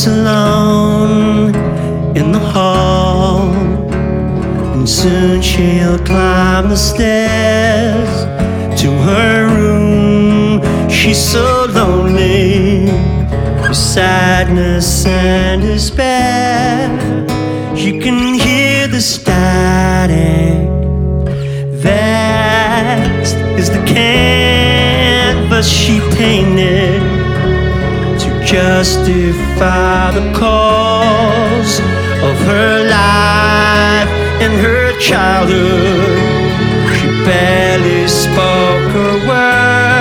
sits alone in the hall, and soon she'll climb the stairs to her room. She's so lonely with sadness and despair. You can hear the static. Vast is the canvas she painted to justify the cause of her life and her childhood. She barely spoke a word,